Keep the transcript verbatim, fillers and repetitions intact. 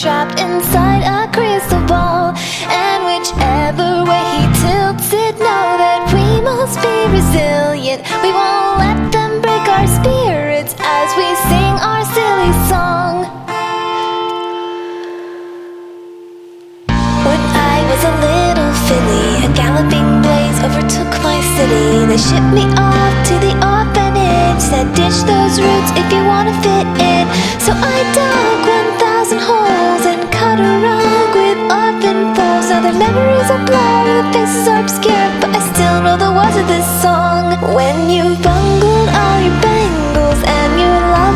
trapped inside a crystal ball. And whichever way he tilts it, know that we must be resilient. We won't let them break our spirits as we sing our silly song. When I was a little filly, a galloping blaze overtook my city. They shipped me off to the orphanage, said ditch those roots if you wanna fit in. So I dug one thousand holes and cut a rug with orphan foals. Now their memories are blurred and their faces are obscured, but I still know the words of this song. When you've bungled all your bangles and your life